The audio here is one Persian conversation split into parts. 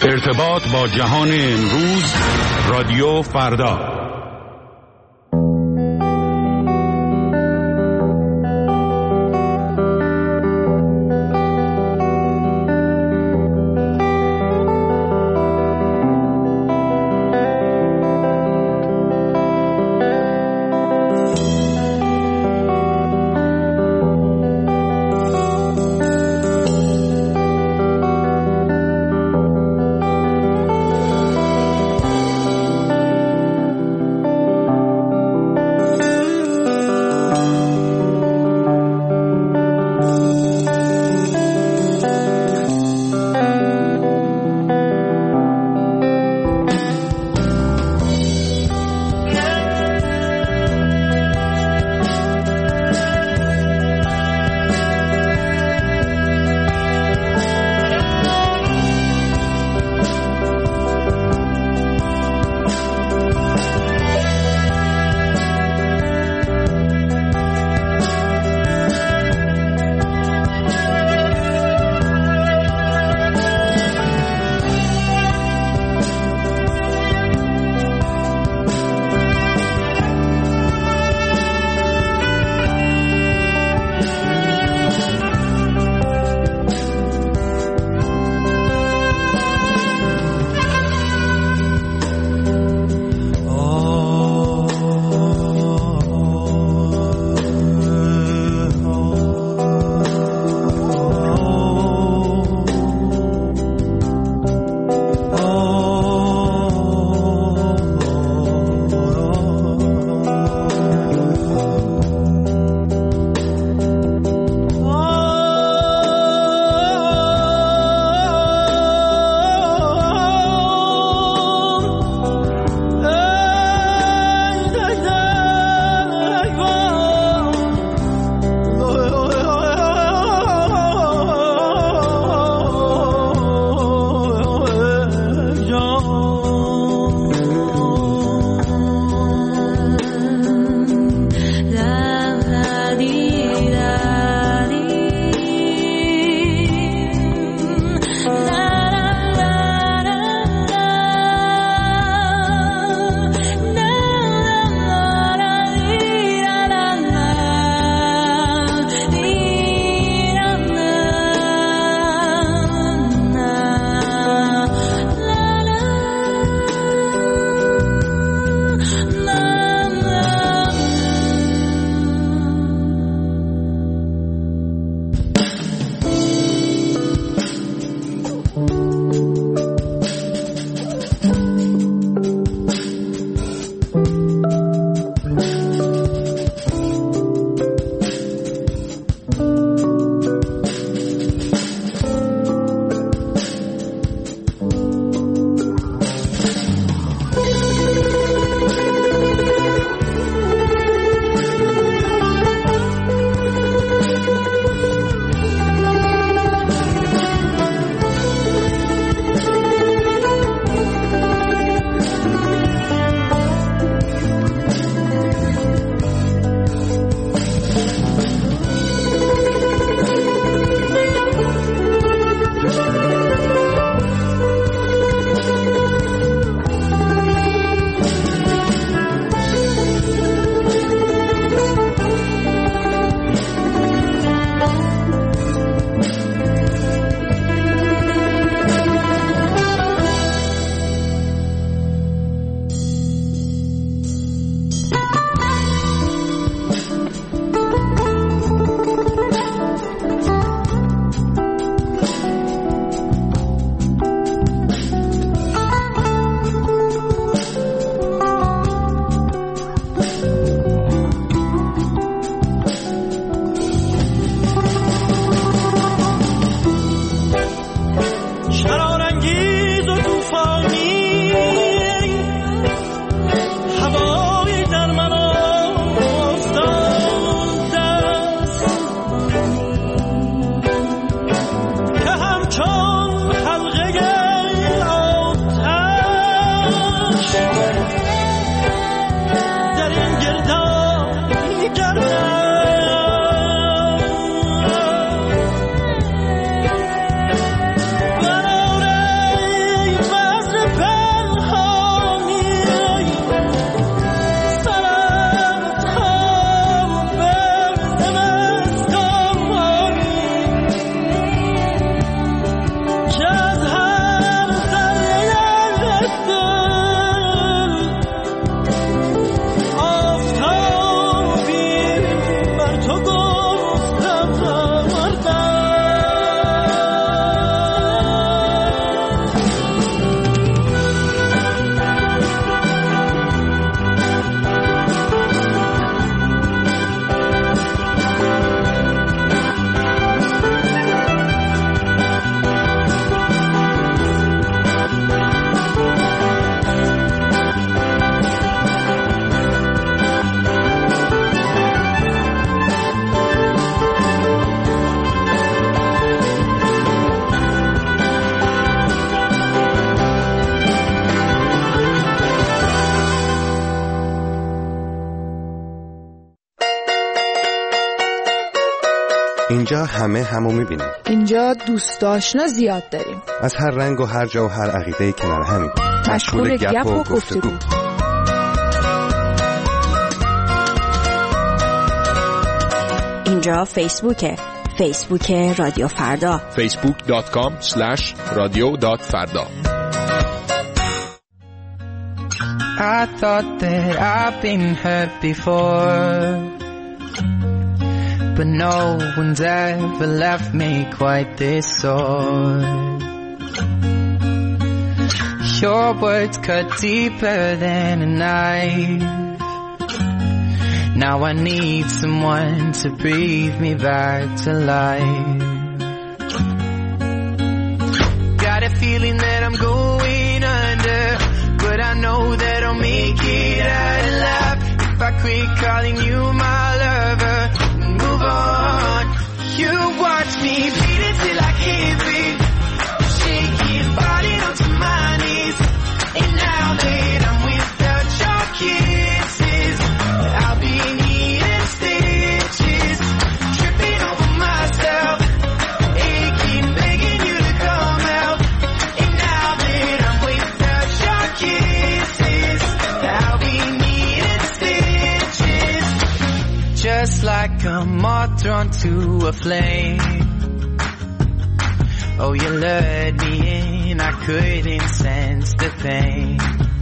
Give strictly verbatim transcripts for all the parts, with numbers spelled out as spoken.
ارتباط با جهان امروز، رادیو فردا. اینجا همه همو میبینیم. اینجا دوست آشنا زیاد داریم. از هر رنگ و هر جا و هر عقیده‌ای کنار همیم. مشغول گپ و گفتگو. اینجا فیسبوکه. فیسبوک رادیو فردا. فیسبوک دات کام اسلش رادیو دات فردا. I thought that I've been hurt before, but no one's ever left me quite this sore. Your words cut deeper than a knife. Now I need someone to breathe me back to life. Got a feeling that I'm going under, but I know that I'll make it out alive. If I quit calling you my lover, move on. You watch me bleed until I can't breathe, shaking, falling onto my knees. And now that I'm without your kisses, I'll be needing stitches, tripping over myself, aching, begging you to come out. And now that I'm without your kisses, I'll be needing stitches, just like a moth drawn to a flame. Oh, you lured me in, I couldn't sense the pain.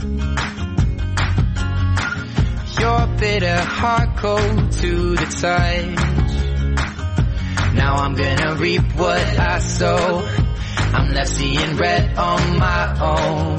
Your bitter heart cold to the touch. Now I'm gonna reap what I sow. I'm left seeing red on my own.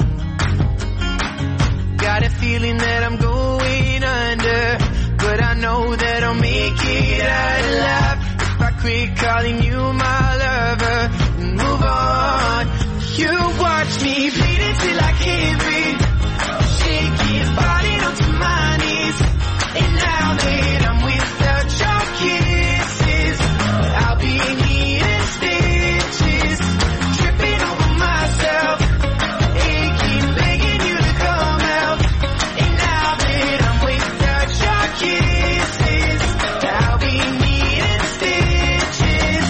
Got a feeling that I'm going under, but I know that I'll make it out alive. If I quit calling you my lover, move on. You watch me bleed until I can't breathe, shaking, falling onto my knees. And now that I'm without your kisses, I'll be needing stitches, tripping over myself, aching, begging you to come out. And now that I'm without your kisses, I'll be needing stitches.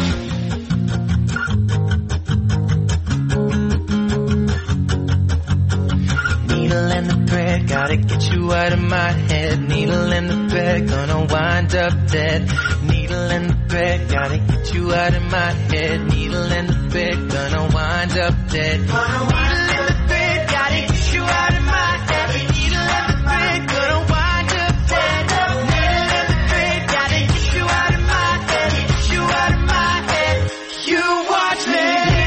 Needle and the thread, gotta get you out of my head. Needle and the thread, gonna wind up dead. Needle and the thread, gotta get you out of my head. Needle and the thread, gonna wind up dead. Needle and the thread, gotta get you out of my head. Needle and the thread, gonna wind up dead. Needle and the thread, gotta get you out of my head. Get you out of my head. You watch me.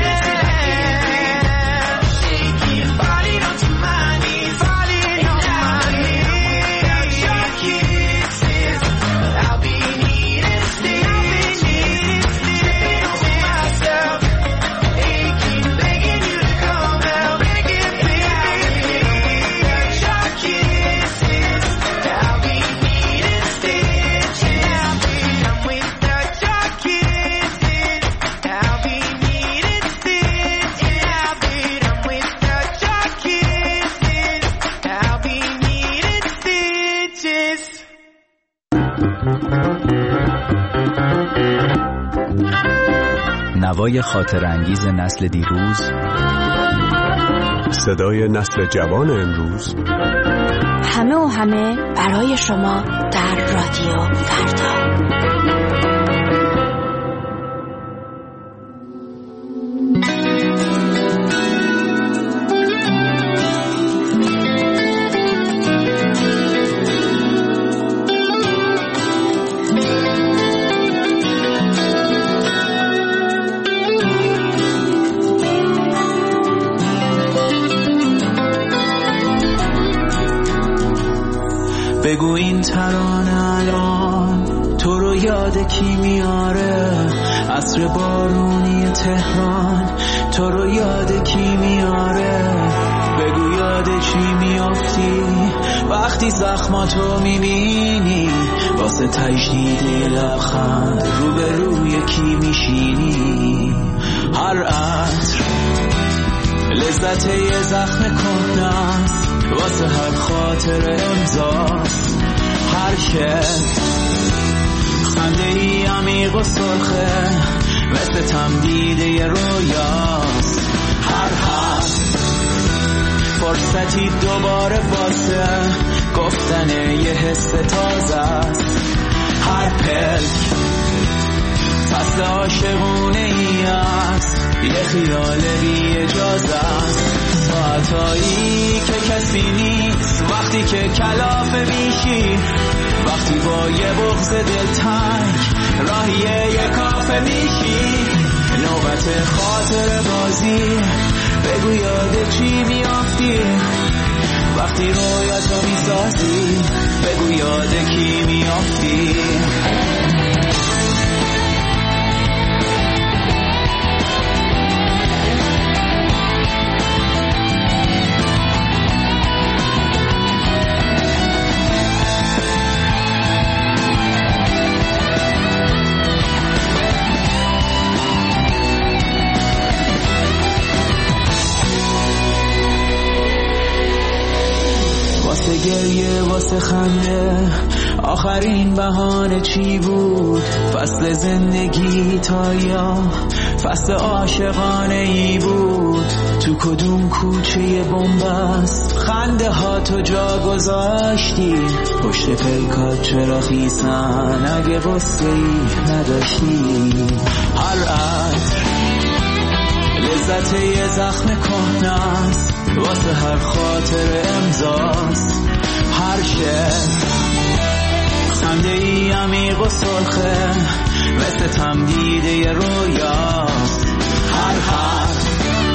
Shaking, falling onto my knees. Falling on my knees. Without your kisses, I'll be needing stitches, tripping over myself, aching, begging you to come out. Begging, begging, without your kisses, I'll be needing stitches. I'm without your kisses, I'll be needing stitches. I'm without your kisses, I'll be needing stitches. نوای خاطر انگیز نسل دیروز، صدای نسل جوان امروز، همه و همه برای شما در رادیو فردا. بگو این ترانه الان تو رو یاد کی میاره؟ عصر بارونی تهران تو رو یاد کی میاره؟ بگو یاد چی میافتی وقتی زخماتو میبینی؟ واسه تجدید لبخند روبروی کی میشینی؟ هر عطر لذت یه زخم کهنه است، واسه هر خاطر امضاست. هر که خنده ای عمیق و سرخه مثل تمدیده رویاست. هر حرف فرصتی دوباره واسه گفتن یه حس تازه است. هر پلک فصل عاشقونه ای است، یه خیال بی اجازه است. ساعتایی که کسی نیست، وقتی که کلافه میشی، وقتی با یه بغض دلتنگ راهیه یه کافه میشی. نوبت خاطر بازی، بگو یاد چی میافتی، وقتی رویاتو میسازی، بگو یاد کی میافتی. واسه گریه واسه خنده آخرین بهانه چی بود؟ فصل زندگی تا یا فصل عاشقانه ای بود؟ تو کدوم کوچه بنبست خنده ها تو جا گذاشتی؟ پشت پیکات چرا خیسن اگه غصه ای نداشتی؟ هر عطر لذت یه زخم کهنه‌ست، واسه هر خاطر امضاست. هر شعر خنده ای عمیق و سرخه مثل تمدیده رویاست. هر حرف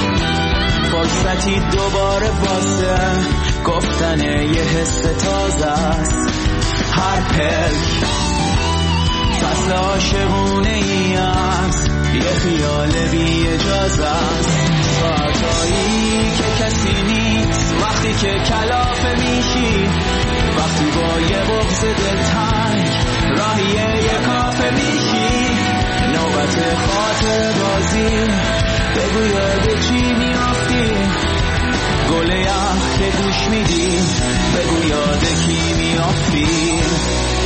فرصتی دوباره واسه گفتن یه حس تازه است. هر پلک فصل عاشقونه ای است، یه خیال بی اجازه است. ساعتایی که کسی نیست، وقتی که کلافه میشی، وقتی با یه بغض دلتنگ راهیه یه کافه میشی. نوبت خاطر بازی، بگو یاد چی میافتی، گل یخ که گوش میدی، بگو یاد کی میافتی.